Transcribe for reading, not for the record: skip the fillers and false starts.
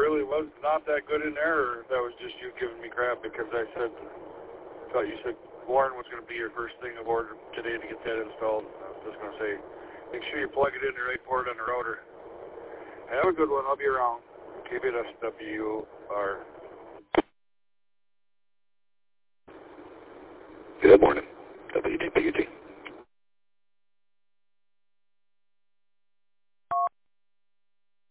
really was not that good in there, or if that was just you giving me crap because I thought you said Warren was going to be your first thing of order today to get that installed. I was just going to say, make sure you plug it in the right port on the router. Have a good one. I'll be around. KBSWR. Good morning. WDPUT.